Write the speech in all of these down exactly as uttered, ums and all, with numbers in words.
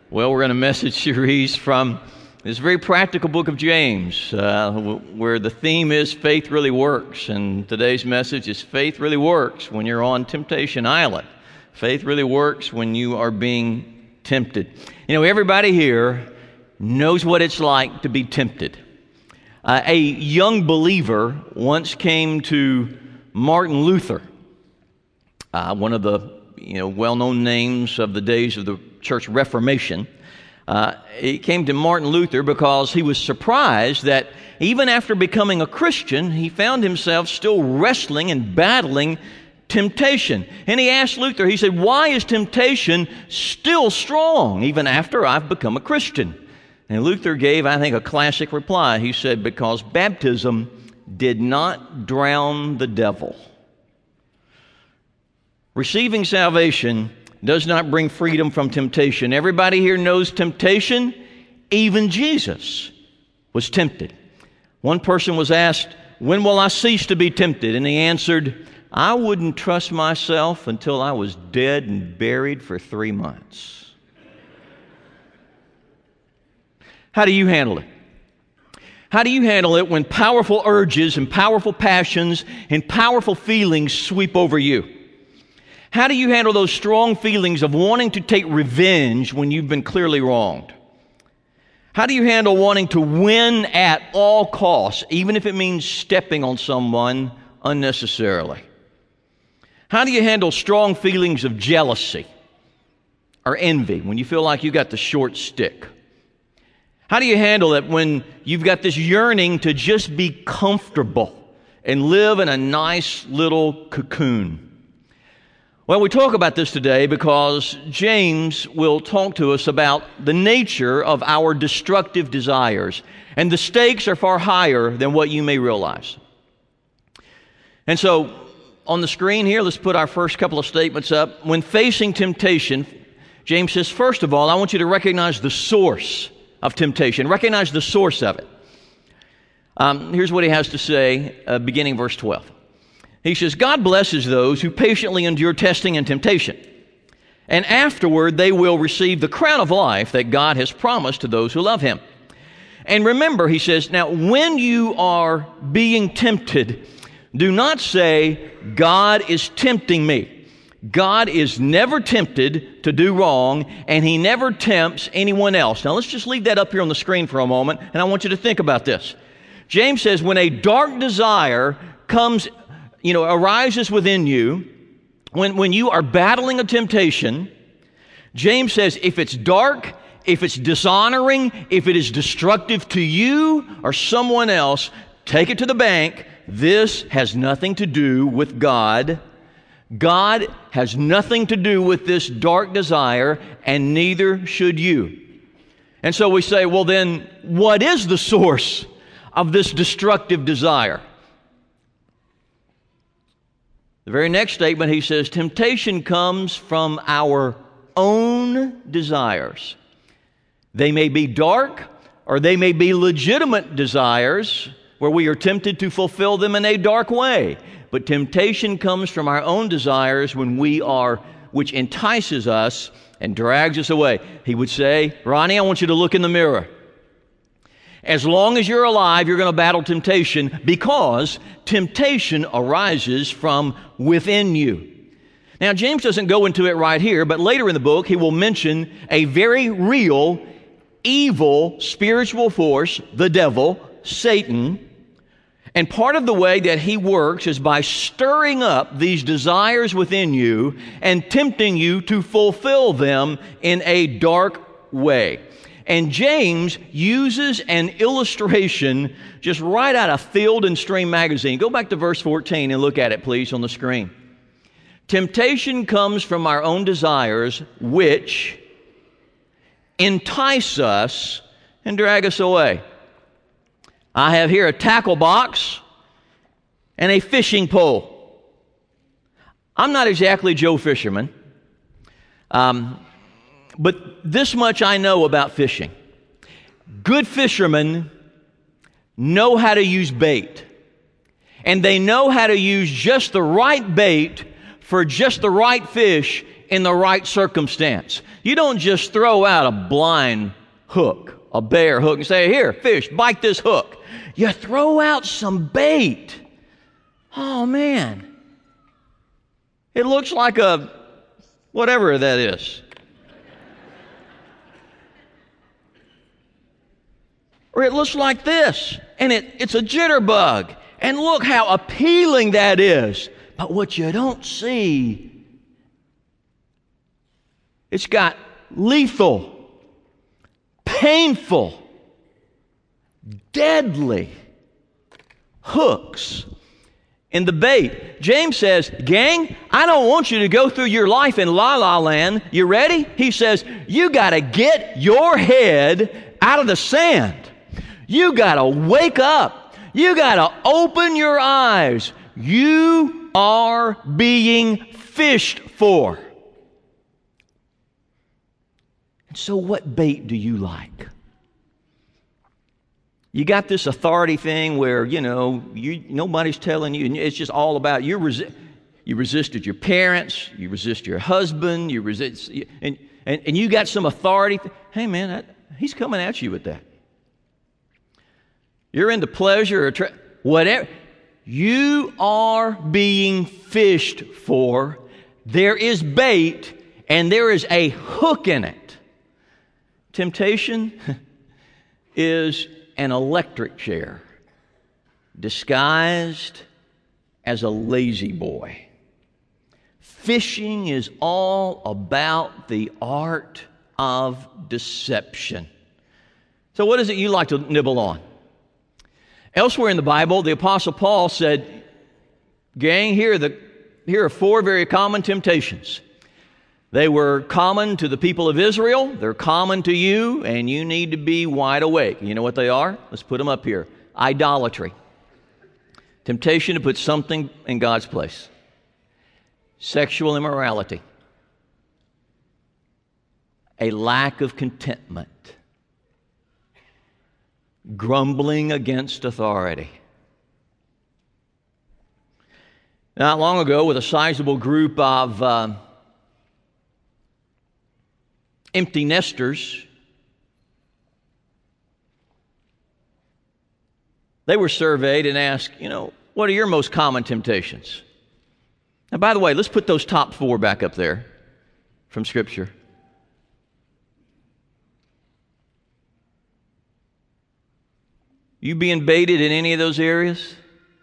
Well, we're in a message series from this very practical book of James, uh, where the theme is faith really works. And today's message is faith really works when you're on temptation island. Faith really works when you are being tempted. You know, everybody here knows what it's like to be tempted. Uh, a young believer once came to Martin Luther, uh, one of the you know well-known names of the days of the Church Reformation. Uh, he came to Martin Luther because he was surprised that even after becoming a Christian, he found himself still wrestling and battling temptation. And he asked Luther, he said, why is temptation still strong even after I've become a Christian? And Luther gave, I think, a classic reply. He said, because baptism did not drown the devil. Receiving salvation does not bring freedom from temptation. Everybody here knows temptation. Even Jesus was tempted. One person was asked, when will I cease to be tempted? And he answered, I wouldn't trust myself until I was dead and buried for three months. How do you handle it? How do you handle it when powerful urges and powerful passions and powerful feelings sweep over you? How do you handle those strong feelings of wanting to take revenge when you've been clearly wronged? How do you handle wanting to win at all costs, even if it means stepping on someone unnecessarily? How do you handle strong feelings of jealousy or envy when you feel like you got the short stick? How do you handle it when you've got this yearning to just be comfortable and live in a nice little cocoon? Well, we talk about this today because James will talk to us about the nature of our destructive desires, and the stakes are far higher than what you may realize. And so, on the screen here, let's put our first couple of statements up. When facing temptation, James says, first of all, I want you to recognize the source of temptation. Recognize the source of it. Um, here's what he has to say, uh, beginning verse twelve. He says, God blesses those who patiently endure testing and temptation, and afterward they will receive the crown of life that God has promised to those who love Him. And remember, he says, now when you are being tempted, do not say, God is tempting me. God is never tempted to do wrong, and He never tempts anyone else. Now let's just leave that up here on the screen for a moment, and I want you to think about this. James says, when a dark desire comes you know, arises within you, when, when you are battling a temptation, James says if it's dark, if it's dishonoring, if it is destructive to you or someone else, take it to the bank. This has nothing to do with God. God has nothing to do with this dark desire, and neither should you. And so we say, well then, what is the source of this destructive desire? The very next statement, he says, temptation comes from our own desires. They may be dark, or they may be legitimate desires where we are tempted to fulfill them in a dark way. But temptation comes from our own desires when we are, which entices us and drags us away. He would say, Ronnie, I want you to look in the mirror. As long as you're alive, you're going to battle temptation, because temptation arises from within you. Now, James doesn't go into it right here, but later in the book, he will mention a very real, evil spiritual force, the devil, Satan. And part of the way that he works is by stirring up these desires within you and tempting you to fulfill them in a dark way. And James uses an illustration just right out of Field and Stream magazine. Go back to verse fourteen and look at it, please, on the screen. Temptation comes from our own desires, which entice us and drag us away. I have here a tackle box and a fishing pole. I'm not exactly Joe Fisherman. Um... But this much I know about fishing. Good fishermen know how to use bait. And they know how to use just the right bait for just the right fish in the right circumstance. You don't just throw out a blind hook, a bear hook, and say, here, fish, bite this hook. You throw out some bait. Oh, man. It looks like a whatever that is. Or it looks like this, and it, it's a jitterbug. And look how appealing that is. But what you don't see, it's got lethal, painful, deadly hooks in the bait. James says, gang, I don't want you to go through your life in la-la land. You ready? He says, you got to get your head out of the sand. You got to wake up. You got to open your eyes. You are being fished for. And so what bait do you like? You got this authority thing where, you know, you, nobody's telling you. It's just all about you. Resi- you resisted your parents. You resist your husband. You resist, and, and, and you got some authority. Hey, man, that, he's coming at you with that. You're into pleasure or tra- whatever. You are being fished for. There is bait, and there is a hook in it. Temptation is an electric chair disguised as a lazy boy. Fishing is all about the art of deception. So what is it you like to nibble on? Elsewhere in the Bible, the Apostle Paul said, gang, here are, the, here are four very common temptations. They were common to the people of Israel. They're common to you, and you need to be wide awake. You know what they are? Let's put them up here. Idolatry. Temptation to put something in God's place. Sexual immorality. A lack of contentment. Grumbling against authority. Not long ago, with a sizable group of uh, empty nesters, they were surveyed and asked, you know, what are your most common temptations? Now, by the way, let's put those top four back up there from Scripture. You being baited in any of those areas?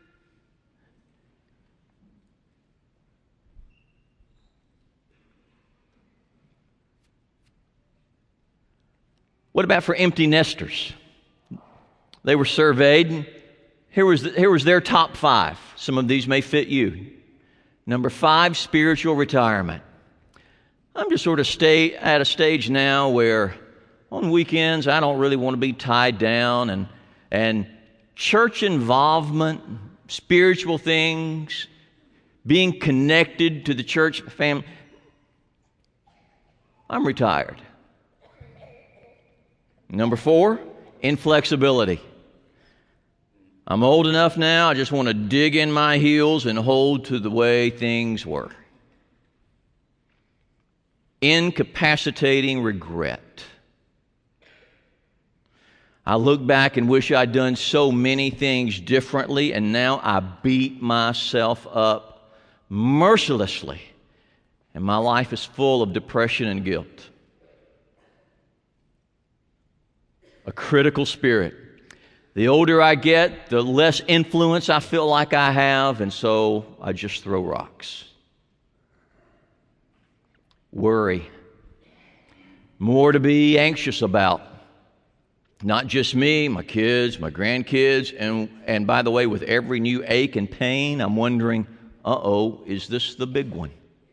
What about for empty nesters? They were surveyed. Here was, the, here was their top five. Some of these may fit you. Number five, spiritual retirement. I'm just sort of stay at a stage now where on weekends I don't really want to be tied down, and and church involvement, spiritual things, being connected to the church family. I'm retired. Number four, inflexibility. I'm old enough now, I just want to dig in my heels and hold to the way things were. Incapacitating regret. I look back and wish I'd done so many things differently, and now I beat myself up mercilessly, and my life is full of depression and guilt. A critical spirit. The older I get, the less influence I feel like I have, and so I just throw rocks. Worry. More to be anxious about. Not just me, my kids, my grandkids, and, and by the way, with every new ache and pain, I'm wondering, uh-oh, is this the big one?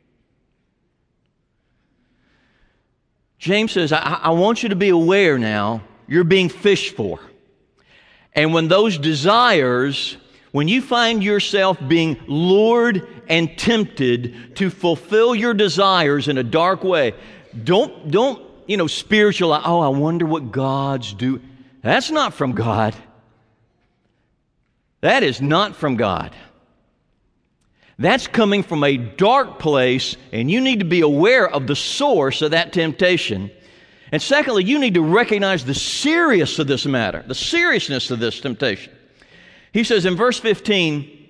James says, I, I want you to be aware now, you're being fished for. And when those desires, when you find yourself being lured and tempted to fulfill your desires in a dark way, don't, don't, you know, spiritual, oh, I wonder what God's doing. That's not from God. That is not from God. That's coming from a dark place, and you need to be aware of the source of that temptation. And secondly, you need to recognize the seriousness of this matter, the seriousness of this temptation. He says in verse fifteen,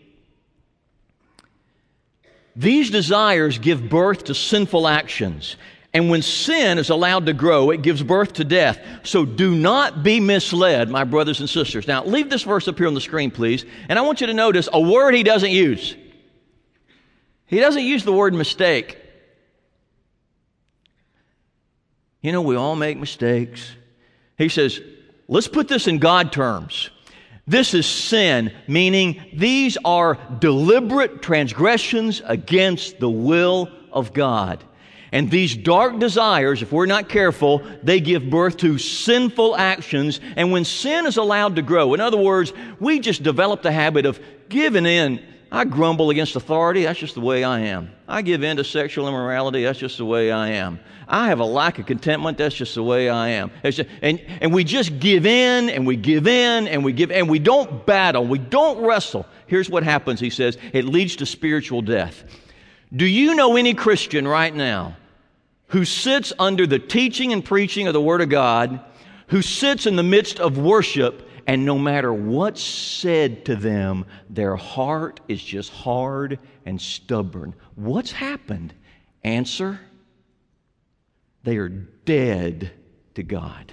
these desires give birth to sinful actions, and when sin is allowed to grow, it gives birth to death. So do not be misled, my brothers and sisters. Now, leave this verse up here on the screen, please, and I want you to notice a word he doesn't use. He doesn't use the word mistake. You know, we all make mistakes. He says, let's put this in God terms. This is sin, meaning these are deliberate transgressions against the will of God. And these dark desires, if we're not careful, they give birth to sinful actions. And when sin is allowed to grow, in other words, we just develop the habit of giving in. I grumble against authority. That's just the way I am. I give in to sexual immorality. That's just the way I am. I have a lack of contentment. That's just the way I am. Just, and, and we just give in, and we give in, and we give, and we don't battle. We don't wrestle. Here's what happens, he says. It leads to spiritual death. Do you know any Christian right now who sits under the teaching and preaching of the Word of God, who sits in the midst of worship, and no matter what's said to them, their heart is just hard and stubborn? What's happened? Answer: they are dead to God.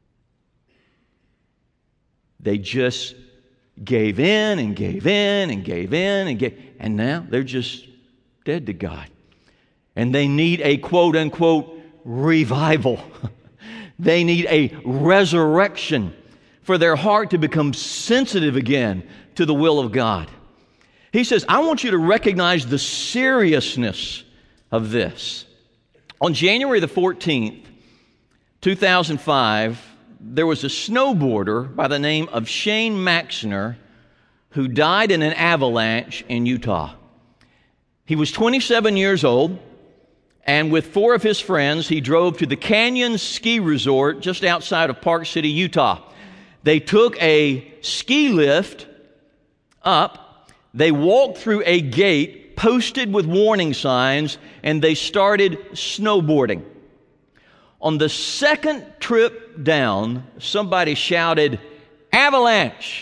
They just gave in and gave in and gave in and gave, and now they're just dead to God. And they need a quote-unquote revival. They need a resurrection for their heart to become sensitive again to the will of God. He says, I want you to recognize the seriousness of this. On January the fourteenth, two thousand five, there was a snowboarder by the name of Shane Maxner who died in an avalanche in Utah. He was twenty-seven years old, and with four of his friends, he drove to the Canyon Ski Resort just outside of Park City, Utah. They took a ski lift up, they walked through a gate posted with warning signs, and they started snowboarding. On the second trip down, somebody shouted, "Avalanche!"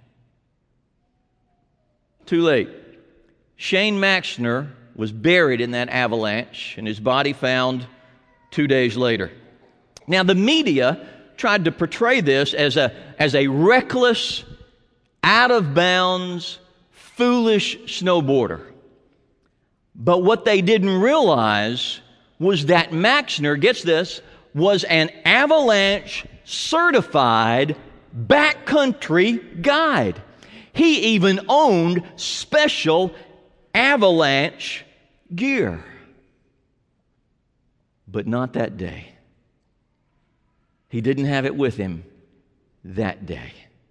Too late. Shane Maxner was buried in that avalanche, and his body found two days later. Now, the media tried to portray this as a, as a reckless, out-of-bounds, foolish snowboarder. But what they didn't realize was that Maxner, gets this, was an avalanche-certified backcountry guide. He even owned special avalanche gear. But not that day. He didn't have it with him that day.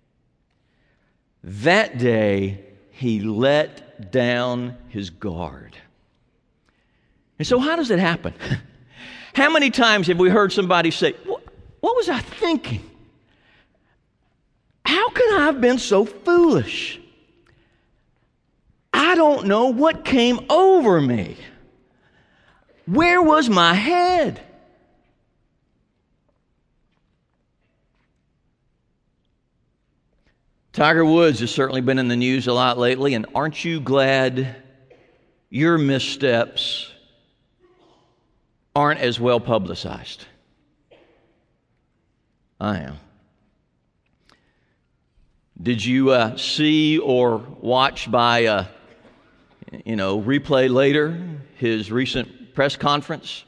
That day, he let down his guard. And so how does it happen? How many times have we heard somebody say, what, what was I thinking? How could I have been so foolish? I don't know what came over me. Where was my head? Tiger Woods has certainly been in the news a lot lately, and aren't you glad your missteps aren't as well publicized? I am. Did you uh, see or watch by, uh, you know, replay later his recent press conference?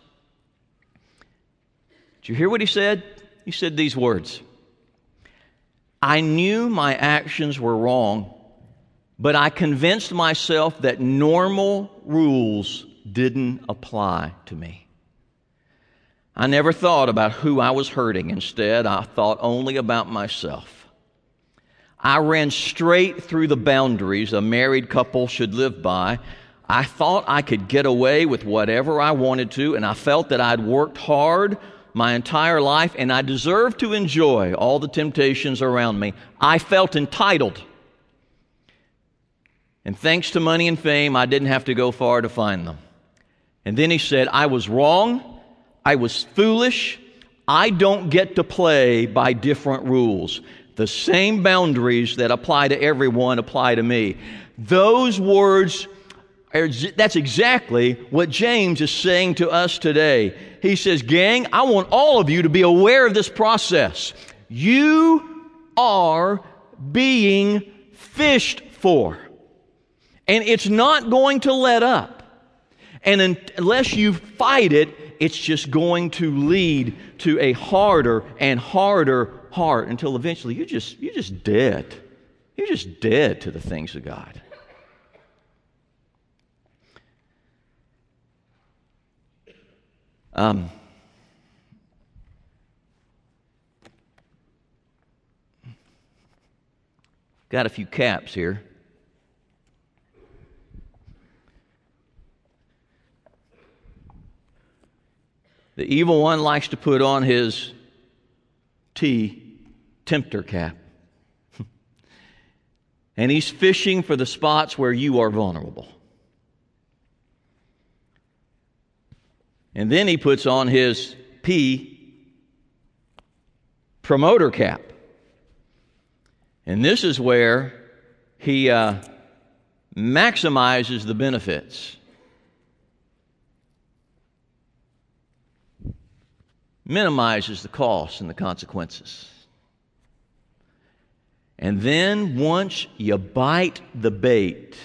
Did you hear what he said? He said these words: I knew my actions were wrong, but I convinced myself that normal rules didn't apply to me. I never thought about who I was hurting. Instead, I thought only about myself. I ran straight through the boundaries a married couple should live by. I thought I could get away with whatever I wanted to, and I felt that I'd worked hard my entire life, and I deserved to enjoy all the temptations around me. I felt entitled. And thanks to money and fame, I didn't have to go far to find them. And then he said, I was wrong. I was foolish. I don't get to play by different rules. The same boundaries that apply to everyone apply to me. Those words, are, that's exactly what James is saying to us today. He says, gang, I want all of you to be aware of this process. You are being fished for. And it's not going to let up. And unless you fight it, it's just going to lead to a harder and harder heart until eventually you're just, you're just dead. You're just dead to the things of God. Um, got a few caps here. The evil one likes to put on his T, tempter cap. And he's fishing for the spots where you are vulnerable. And then he puts on his P, promoter cap. And this is where he uh, maximizes the benefits. Minimizes the costs and the consequences. And then once you bite the bait,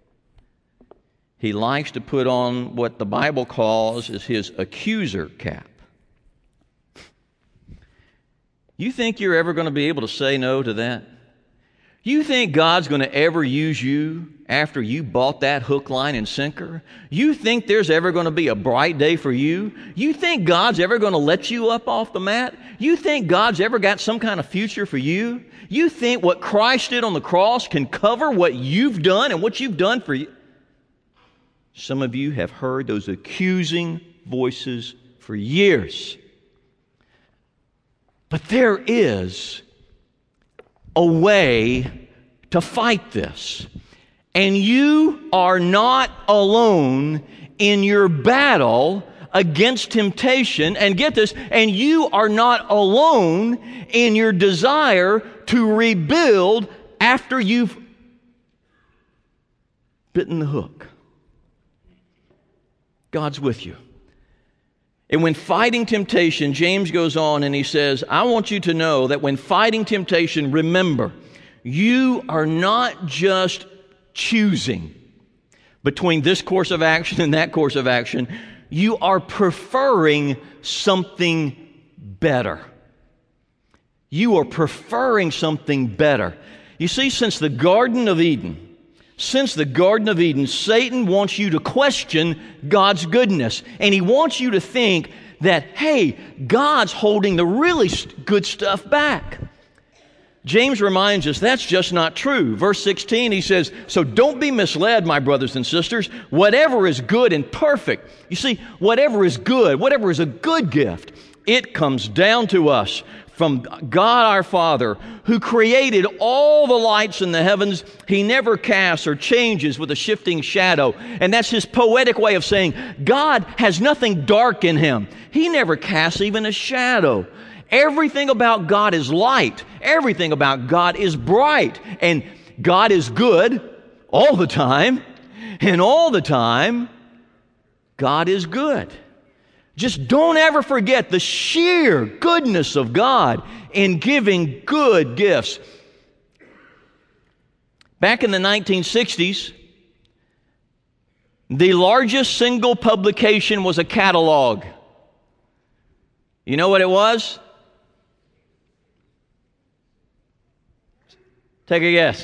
he likes to put on what the Bible calls is his accuser cap. You think you're ever going to be able to say no to that? You think God's going to ever use you after you bought that hook, line, and sinker? You think there's ever going to be a bright day for you? You think God's ever going to let you up off the mat? You think God's ever got some kind of future for you? You think what Christ did on the cross can cover what you've done and what you've done for you? Some of you have heard those accusing voices for years. But there is a way to fight this. And you are not alone in your battle against temptation. And get this, and you are not alone in your desire to rebuild after you've bitten the hook. God's with you. And when fighting temptation, James goes on and he says, I want you to know that when fighting temptation, remember, you are not just choosing between this course of action and that course of action. You are preferring something better. You are preferring something better. You see, since the Garden of Eden, Since the Garden of Eden, Satan wants you to question God's goodness. And he wants you to think that, hey, God's holding the really good stuff back. James reminds us that's just not true. Verse sixteen, he says, so don't be misled, my brothers and sisters. Whatever is good and perfect. You see, whatever is good, whatever is a good gift, it comes down to us from God our Father, who created all the lights in the heavens. He never casts or changes with a shifting shadow. And that's his poetic way of saying God has nothing dark in him. He never casts even a shadow. Everything about God is light. Everything about God is bright. And God is good all the time. And all the time, God is good. Just don't ever forget the sheer goodness of God in giving good gifts. Back in the nineteen sixties, the largest single publication was a catalog. You know what it was? Take a guess.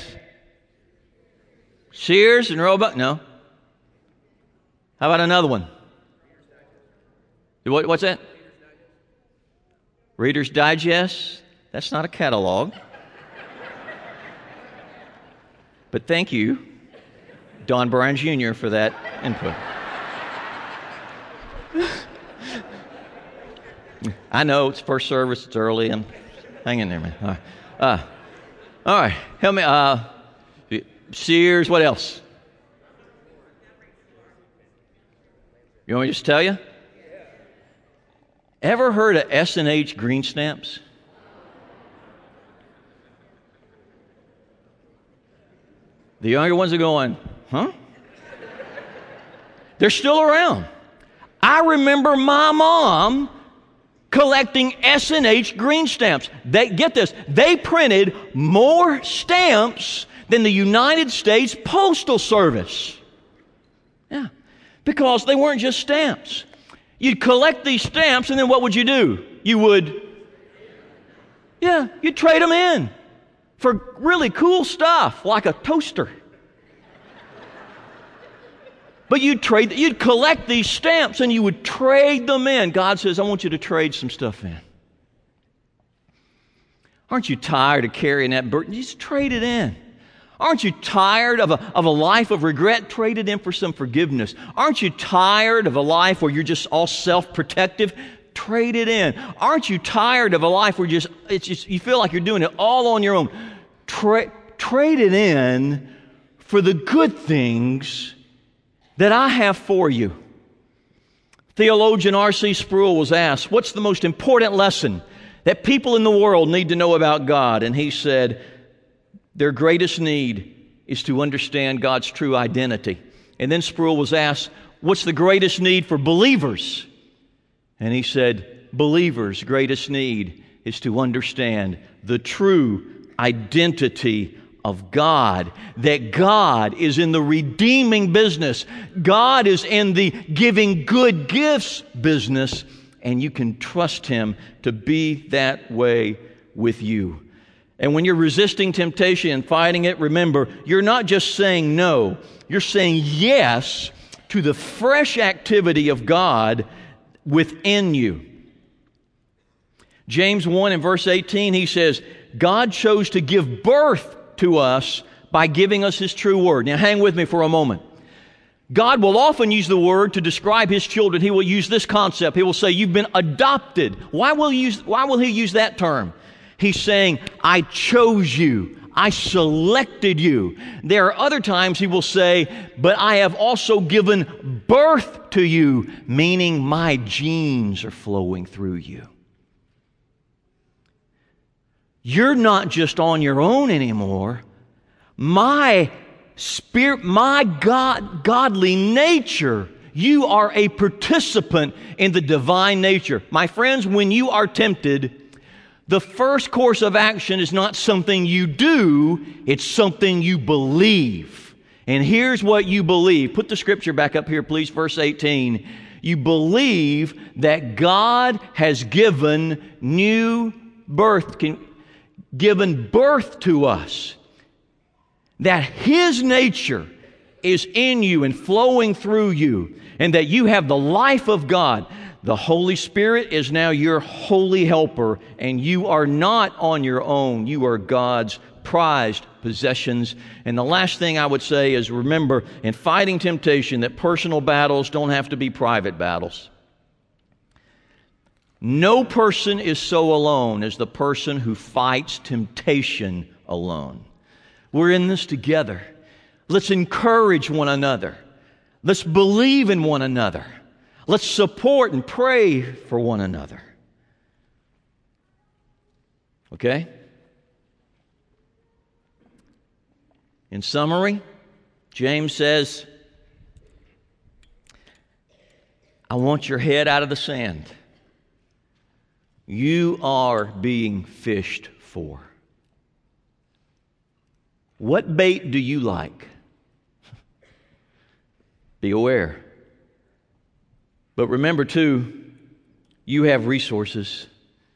Sears and Roebuck? No. How about another one? What, what's that? Reader's Digest? That's not a catalog. But thank you, Don Bryan Junior, for that input. I know it's first service, it's early. I'm hang in there, man. All right, uh, all right. Help me. Uh, Sears. What else? You want me to just tell you? Ever heard of S and H green stamps? The younger ones are going, huh? They're still around. I remember my mom collecting S and H green stamps. They, get this, they printed more stamps than the United States Postal Service. Yeah, because they weren't just stamps. You'd collect these stamps, and then what would you do? You would, yeah, you'd trade them in for really cool stuff, like a toaster. But you'd trade, you'd collect these stamps and you would trade them in. God says, I want you to trade some stuff in. Aren't you tired of carrying that burden? Just trade it in. Aren't you tired of a, of a life of regret? Trade it in for some forgiveness. Aren't you tired of a life where you're just all self-protective? Trade it in. Aren't you tired of a life where just, it's just you feel like you're doing it all on your own? Tra- trade it in for the good things that I have for you. Theologian R C Sproul was asked, what's the most important lesson that people in the world need to know about God? And he said, their greatest need is to understand God's true identity. And then Sproul was asked, what's the greatest need for believers? And he said, believers' greatest need is to understand the true identity of God, that God is in the redeeming business. God is in the giving good gifts business, and you can trust Him to be that way with you. And when you're resisting temptation and fighting it, remember, you're not just saying no, you're saying yes to the fresh activity of God within you. James one and verse eighteen, he says, God chose to give birth to us by giving us His true word. Now hang with me for a moment. God will often use the word to describe His children. He will use this concept. He will say, you've been adopted. Why will he use, why will He use that term? He's saying, I chose you. I selected you. There are other times He will say, but I have also given birth to you, meaning my genes are flowing through you. You're not just on your own anymore. My spirit, my God, godly nature, you are a participant in the divine nature. My friends, when you are tempted, the first course of action is not something you do, it's something you believe. And here's what you believe. Put the scripture back up here, please, verse eighteen. You believe that God has given new birth. Can, given birth to us, that His nature is in you and flowing through you, and that you have the life of God. The Holy Spirit is now your holy helper, and you are not on your own. You are God's prized possessions. And the last thing I would say is, remember, in fighting temptation, that personal battles don't have to be private battles. No person is so alone as the person who fights temptation alone. We're in this together. Let's encourage one another. Let's believe in one another. Let's support and pray for one another. Okay? In summary, James says, I want your head out of the sand. You are being fished for. What bait do you like? Be aware. But remember, too, you have resources.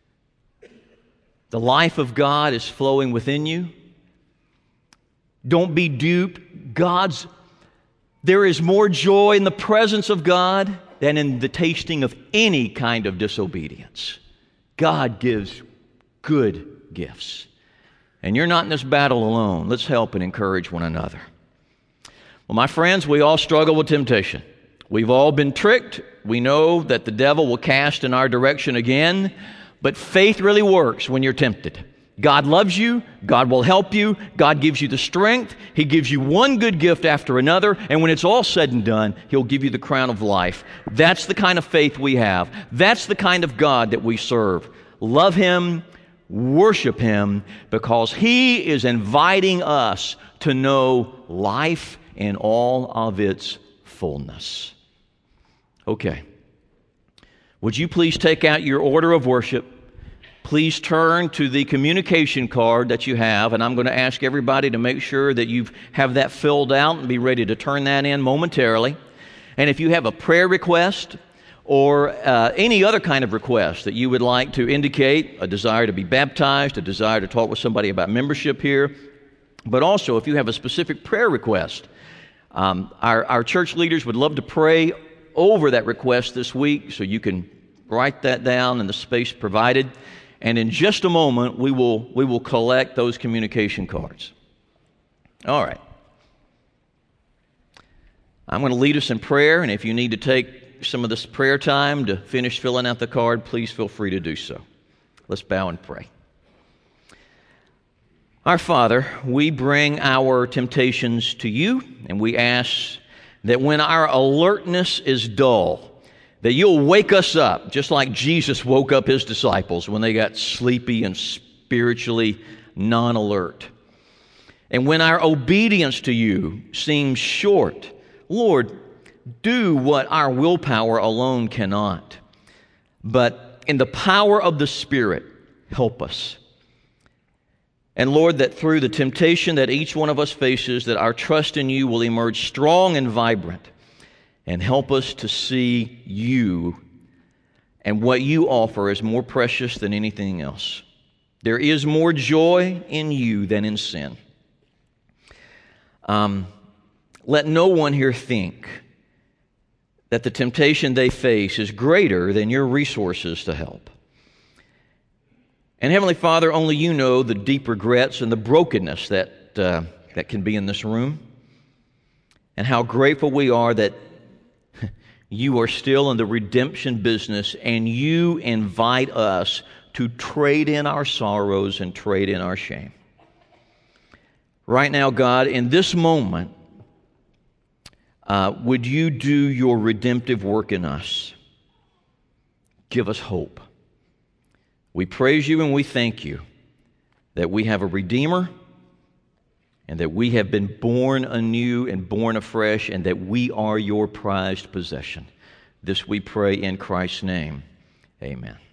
The life of God is flowing within you. Don't be duped. God's, there is more joy in the presence of God than in the tasting of any kind of disobedience. God gives good gifts. And you're not in this battle alone. Let's help and encourage one another. Well, my friends, we all struggle with temptation. We've all been tricked. We know that the devil will cast in our direction again. But faith really works when you're tempted. God loves you. God will help you. God gives you the strength. He gives you one good gift after another. And when it's all said and done, He'll give you the crown of life. That's the kind of faith we have. That's the kind of God that we serve. Love Him, worship Him, because He is inviting us to know life in all of its fullness. Okay. Would you please take out your order of worship? Please turn to the communication card that you have, and I'm going to ask everybody to make sure that you have that filled out and be ready to turn that in momentarily. And if you have a prayer request or uh, any other kind of request that you would like to indicate, a desire to be baptized, a desire to talk with somebody about membership here, but also if you have a specific prayer request, um, our, our church leaders would love to pray over that request this week, so you can write that down in the space provided. And in just a moment, we will we will collect those communication cards. All right. I'm going to lead us in prayer, and if you need to take some of this prayer time to finish filling out the card, please feel free to do so. Let's bow and pray. Our Father, we bring our temptations to you, and we ask that when our alertness is dull, that you'll wake us up, just like Jesus woke up His disciples when they got sleepy and spiritually non-alert. And when our obedience to you seems short, Lord, do what our willpower alone cannot. But in the power of the Spirit, help us. And Lord, that through the temptation that each one of us faces, that our trust in you will emerge strong and vibrant, and help us to see you and what you offer is more precious than anything else. There is more joy in you than in sin. Um, let no one here think that the temptation they face is greater than your resources to help. And Heavenly Father, only you know the deep regrets and the brokenness that, uh, that can be in this room, and how grateful we are that you are still in the redemption business, and you invite us to trade in our sorrows and trade in our shame. Right now, God, in this moment, uh, would you do your redemptive work in us? Give us hope. We praise you and we thank you that we have a Redeemer, and that we have been born anew and born afresh, and that we are your prized possession. This we pray in Christ's name. Amen.